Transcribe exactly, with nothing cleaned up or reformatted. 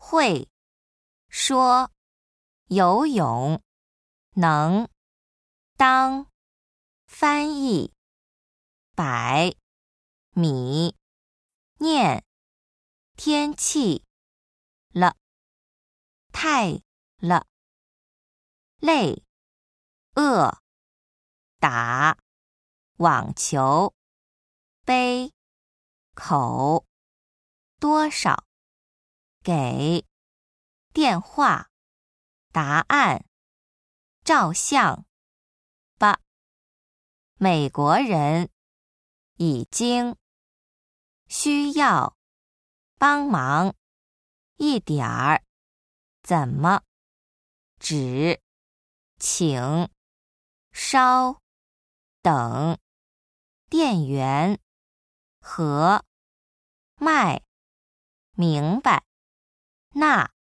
会，说，游泳，能，当，翻译，百，米，念，天气，了，太了，累，饿，打，网球，杯，口，多少，给，电话，答案，照相，吧，美国人，已经，需要，帮忙，一点儿，怎么，只，请，稍，等，店员，和，卖，明白，那。